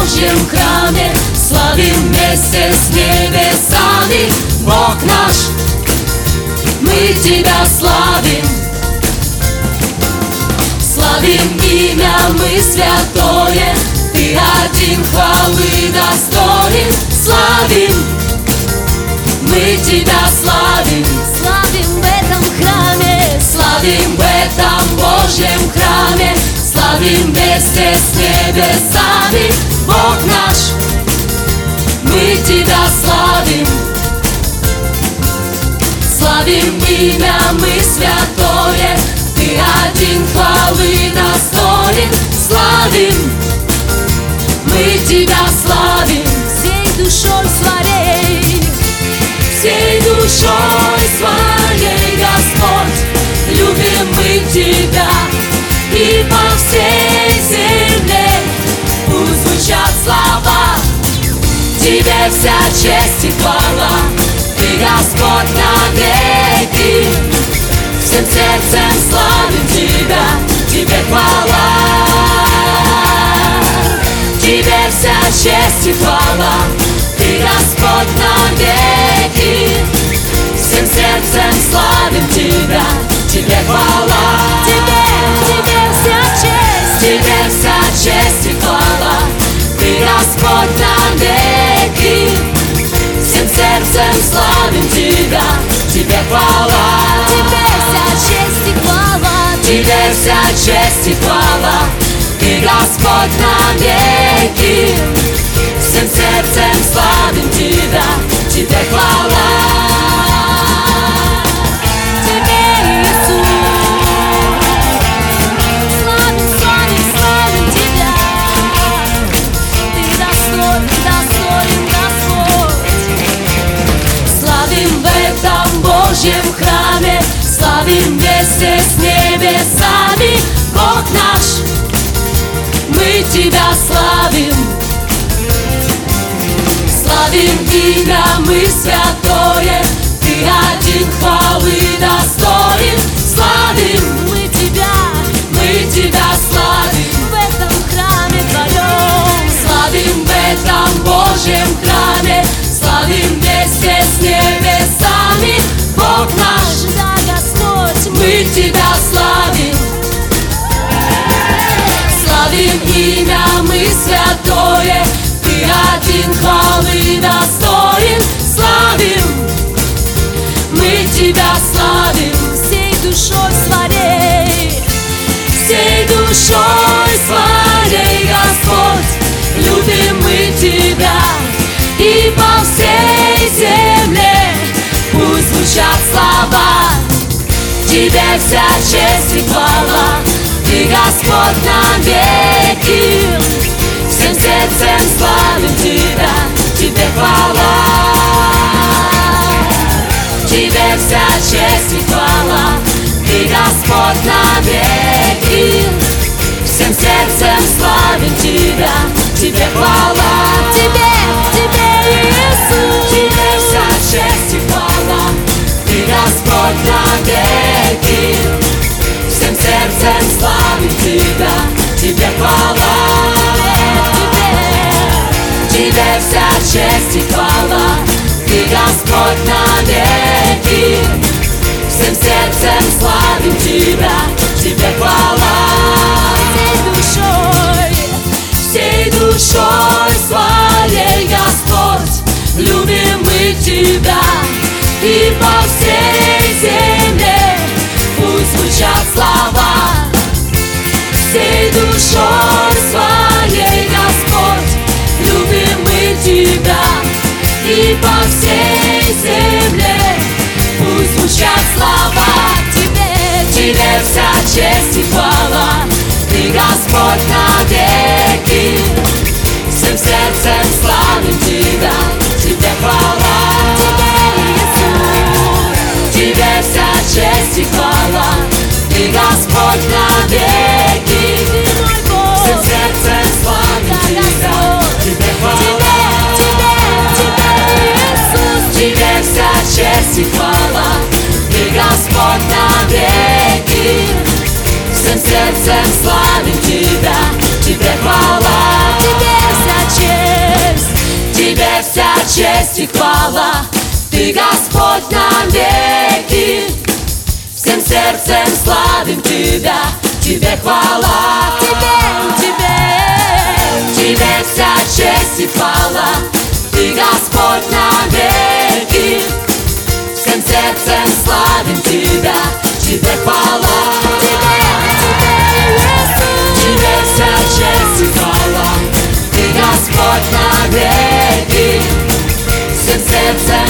Божьем храме, славим вместе с небесами. Бог наш, мы Тебя славим. Славим имя мы святое, Ты один хвалы достоин. Славим, мы Тебя славим. Славим в этом храме, Славим в этом Божьем храме, славим вместе с небесами. Бог наш, мы Тебя славим. Славим имя мы святое, Ты один хвалы достоин. Славим, мы Тебя славим. всей душой своей, Всей душой своей, Господь, любим мы Тебя. И по всей земле пусть звучат слова, Тебе вся честь и хвала. Ты Господь навеки, всем сердцем славим Тебя. Тебе хвала, Тебе вся честь и хвала. Ты Господь навеки, всем сердцем славим Тебя. Тебе хвала, тебе вся честь, Тебе вся честь и хвала. Ты Господь навеки, всем сердцем славим Тебя. Тебе хвала, тебе вся честь и хвала. Тебе вся честь и хвала. Ты Господь навеки, всем сердцем славим Тебя. Тебе хвала, Тебе, Иисус, славим, славим, славим Тебя. Ты достоин, достоин, Господь. славим в этом Божьем храме, славим вместе с небесами. Бог наш, мы Тебя славим. Славим имя мы святое, Ты один хвалы достоин. Славим, Мы Тебя славим. в этом храме Твоем. Славим в этом Божьем храме, славим вместе с небесами. Бог наш, Да, Господь, мы Тебя славим. Славим имя мы святое, Ты один хвалы достоин. Славим, мы Тебя славим. всей душой своей, Всей душой своей, Господь, любим мы Тебя. И по всей земле пусть звучат слова, Тебе вся честь и хвала. Ты Господь навеки, всем сердцем славим Тебя. Тебе хвала, Тебе вся честь и хвала. Ты Господь навеки, всем сердцем славим Тебя. Тебе хвала, Тебе, Иисус, Тебе вся честь и хвала. Ты Господь навеки, всем сердцем славим Тебя. Тебе хвала, Тебе вся честь и хвала. Ты Господь навеки, всем сердцем славим Тебя. Тебе хвала, всей всей душой, душой своей, Господь, любим мы Тебя. И по всей земле пусть звучат слова, всей душой своей, Господь, любим мы Тебя. И по всей земле пусть звучат слова, Тебе вся честь и хвала. Ты Господь навеки, всем сердцем славим Тебя. Тебе хвала, Тебе вся честь и хвала. Ты Господь навеки, всем сердцем славим Тебя. Тебе хвала, Тебе вся честь и хвала. Ты Господь навеки, всем сердцем славим Тебя. Тебе хвала, Тебе вся честь и хвала, Ты Господь навеки. Всем сердцем славим Тебя, Тебе хвала. Тебе вся честь и хвала, Ты Господь навеки. Всем сердцем славим Тебя, Тебе хвала. Тебе вся честь и хвала, Ты Господь навеки. Всем сердцем